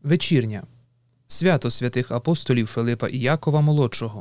Вечірня. Свято святих апостолів Филипа і Якова молодшого.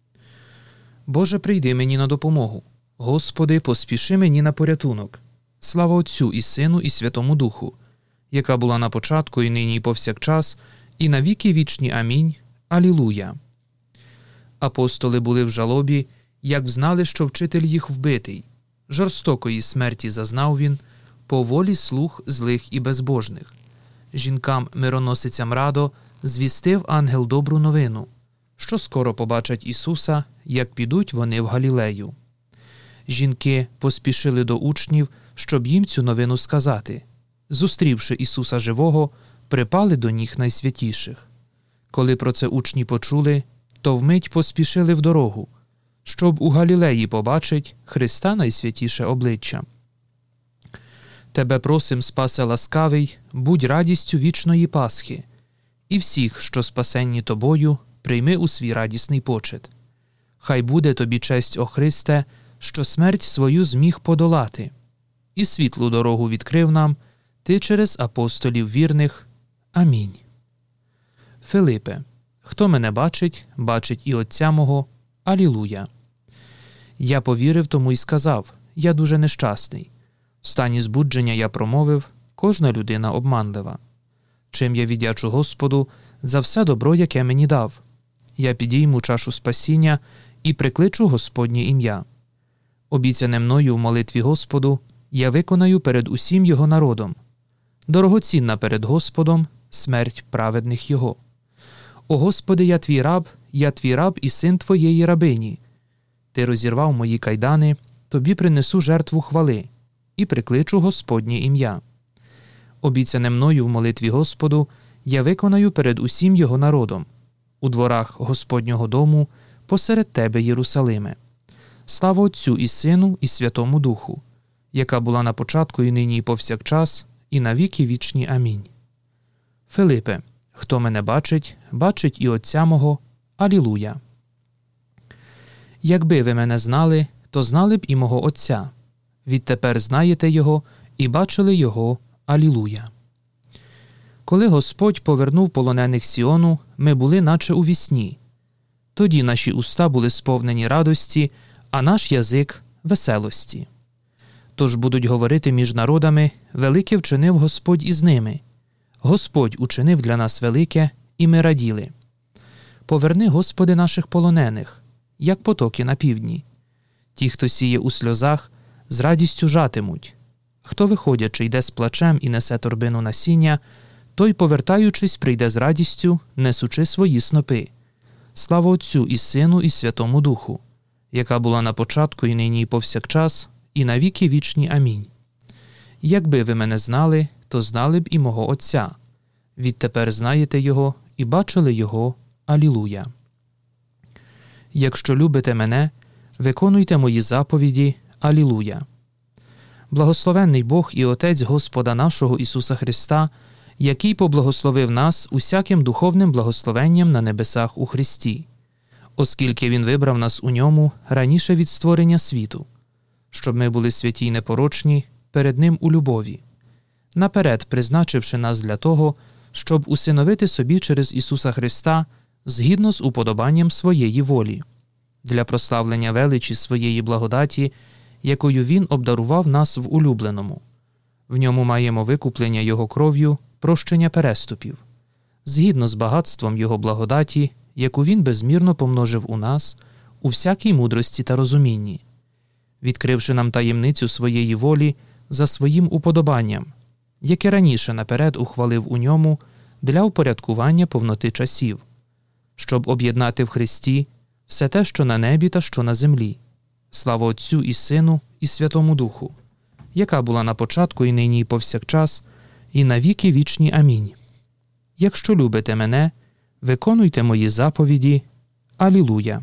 Боже, прийди мені на допомогу. Господи, поспіши мені на порятунок. Слава Отцю і Сину і Святому Духу, яка була на початку і нині і повсякчас, і на віки вічні. Амінь. Алілуя. Апостоли були в жалобі, як взнали, що вчитель їх вбитий. Жорстокої смерті зазнав він, по волі слуг злих і безбожних. Жінкам-мироносицям радо звістив ангел добру новину, що скоро побачать Ісуса, як підуть вони в Галілею. Жінки поспішили до учнів, щоб їм цю новину сказати. Зустрівши Ісуса живого, припали до ніг найсвятіших. Коли про це учні почули, то вмить поспішили в дорогу, щоб у Галілеї побачить Христа найсвятіше обличчя. Тебе просим, Спасе ласкавий, будь радістю вічної Пасхи, і всіх, що спасенні тобою, прийми у свій радісний почет. Хай буде тобі честь, о Христе, що смерть свою зміг подолати, і світлу дорогу відкрив нам ти через апостолів вірних. Амінь. Филипе, хто мене бачить, бачить і Отця мого. Алілуя. Я повірив тому й сказав, я дуже нещасний. В стані збудження я промовив, кожна людина обманлива. Чим я віддячу Господу за все добро, яке мені дав. Я підійму чашу спасіння і прикличу Господнє ім'я. Обіцяне мною в молитві Господу я виконаю перед усім його народом. Дорогоцінна перед Господом смерть праведних його. О Господи, я твій раб і син твоєї рабині. Ти розірвав мої кайдани, тобі принесу жертву хвали і прикличу Господнє ім'я. Обіцяне мною в молитві Господу я виконаю перед усім його народом. У дворах Господнього дому посеред тебе, Єрусалиме. Слава Отцю і Сину і Святому Духу, яка була на початку і нині і повсякчас, і на віки вічні. Амінь. Филипе, хто мене бачить, бачить і Отця мого. Алілуя. Якби ви мене знали, то знали б і мого Отця. Відтепер знаєте Його і бачили Його. Алілуя. Коли Господь повернув полонених Сіону, ми були наче у вісні. Тоді наші уста були сповнені радості, а наш язик – веселості. Тож будуть говорити між народами, велике вчинив Господь із ними. Господь учинив для нас велике, і ми раділи. Поверни, Господи, наших полонених, як потоки на півдні. Ті, хто сіє у сльозах, з радістю жатимуть. Хто, виходячи, йде з плачем і несе торбину насіння, той, повертаючись, прийде з радістю, несучи свої снопи. Слава Отцю і Сину і Святому Духу, яка була на початку і нині і повсякчас, і на віки вічні. Амінь. Якби ви мене знали, то знали б і мого Отця. Відтепер знаєте Його і бачили Його. Алілуя. Якщо любите мене, виконуйте мої заповіді. Алілуя. Благословенний Бог і Отець Господа нашого Ісуса Христа, який поблагословив нас усяким духовним благословенням на небесах у Христі, оскільки Він вибрав нас у Ньому раніше від створення світу, щоб ми були святі й непорочні перед Ним у любові, наперед призначивши нас для того, щоб усиновити собі через Ісуса Христа згідно з уподобанням своєї волі, для прославлення величі своєї благодаті, якою Він обдарував нас в улюбленому. В ньому маємо викуплення Його кров'ю, прощення переступів, згідно з багатством Його благодаті, яку Він безмірно помножив у нас, у всякій мудрості та розумінні, відкривши нам таємницю своєї волі за своїм уподобанням, яке раніше наперед ухвалив у ньому для упорядкування повноти часів, щоб об'єднати в Христі все те, що на небі та що на землі. Слава Отцю і Сину і Святому Духу, яка була на початку і нині і повсякчас, і на віки вічні. Амінь. Якщо любите мене, виконуйте мої заповіді. Алілуя.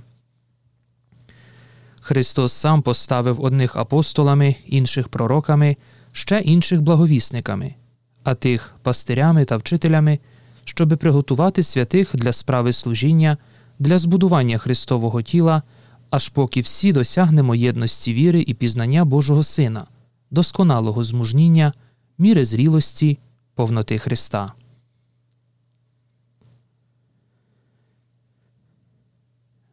Христос сам поставив одних апостолами, інших пророками, ще інших благовісниками, а тих пастирями та вчителями, щоби приготувати святих для справи служіння, для збудування Христового тіла, аж поки всі досягнемо єдності віри і пізнання Божого Сина, досконалого змужніння, міри зрілості, повноти Христа.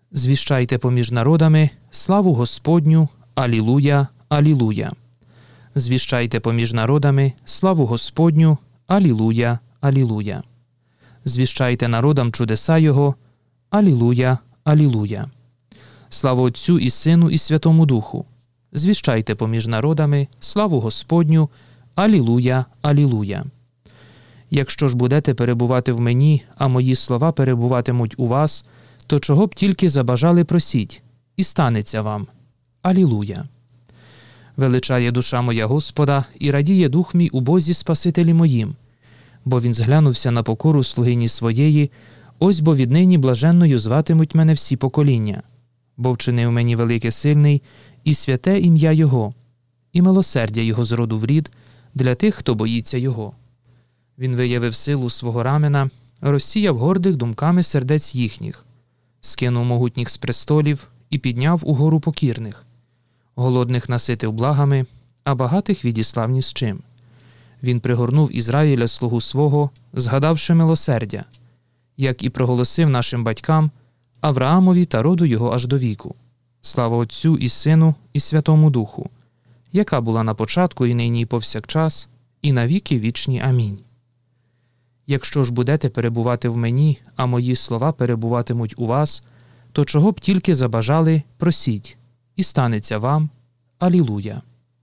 Звіщайте поміж народами славу Господню, алілуя, алілуя. Звіщайте поміж народами славу Господню, алілуя, алілуя. Звіщайте народам чудеса Його, алілуя, алілуя. Слава Отцю і Сину і Святому Духу. Звіщайте поміж народами славу Господню, алілуя, алілуя. Якщо ж будете перебувати в мені, а мої слова перебуватимуть у вас, то чого б тільки забажали просіть, і станеться вам. Алілуя. Величає душа моя Господа, і радіє дух мій у Бозі Спасителі моїм, бо він зглянувся на покору слугині своєї, ось бо віднині блаженною зватимуть мене всі покоління, бо вчинив мені велике сильний, і святе ім'я Його, і милосердя Його з роду в рід для тих, хто боїться Його. Він виявив силу свого рамена, розсіяв гордих думками сердець їхніх, скинув могутніх з престолів і підняв угору покірних. Голодних наситив благами, а багатих відіслав ні з чим. Він пригорнув Ізраїля слугу свого, згадавши милосердя, як і проголосив нашим батькам, Авраамові та роду його аж до віку. Слава Отцю і Сину і Святому Духу, яка була на початку і нині і повсякчас, і на віки вічні. Амінь. Якщо ж будете перебувати в мені, а мої слова перебуватимуть у вас, то чого б тільки забажали, просіть, і станеться вам. Алілуя.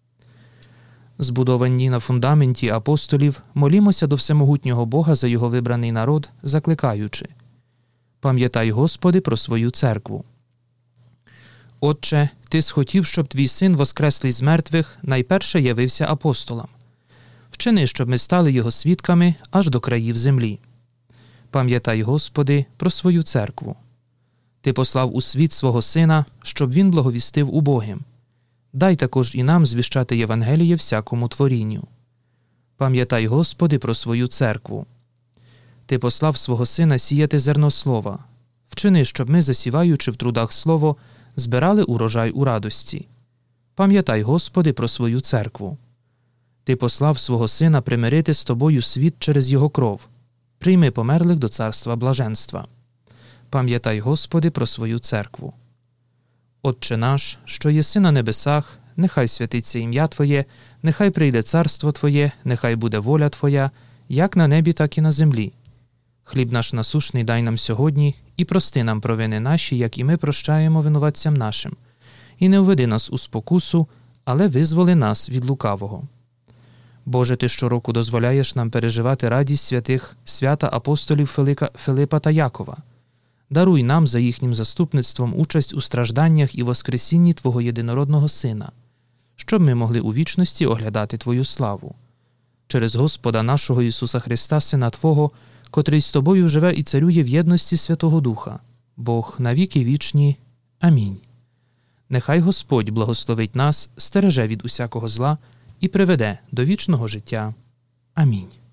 Збудовані на фундаменті апостолів, молімося до всемогутнього Бога за його вибраний народ, закликаючи: «Пам'ятай, Господи, про свою церкву. Отче, Ти схотів, щоб Твій Син, воскреслий з мертвих, найперше явився апостолам. Вчини, щоб ми стали Його свідками аж до країв землі. Пам'ятай, Господи, про свою церкву. Ти послав у світ свого Сина, щоб Він благовістив убогим. Дай також і нам звіщати Євангеліє всякому творінню. Пам'ятай, Господи, про свою церкву. Ти послав свого Сина сіяти зерно слова. Вчини, щоб ми, засіваючи в трудах слово, збирали урожай у радості. Пам'ятай, Господи, про свою церкву. Ти послав свого Сина примирити з Тобою світ через Його кров. Прийми померлих до царства блаженства. Пам'ятай, Господи, про свою церкву. Отче наш, що єси на небесах, нехай святиться ім'я Твоє, нехай прийде царство Твоє, нехай буде воля Твоя, як на небі, так і на землі. Хліб наш насущний дай нам сьогодні, і прости нам провини наші, як і ми прощаємо винуватцям нашим. І не введи нас у спокусу, але визволи нас від лукавого. Боже, Ти щороку дозволяєш нам переживати радість святих свята апостолів Филипа та Якова. Даруй нам за їхнім заступництвом участь у стражданнях і воскресінні Твого єдинородного Сина, щоб ми могли у вічності оглядати Твою славу. Через Господа нашого Ісуса Христа, Сина Твого, котрий з Тобою живе і царює в єдності Святого Духа, Бог на віки вічні. Амінь. Нехай Господь благословить нас, стереже від усякого зла і приведе до вічного життя. Амінь.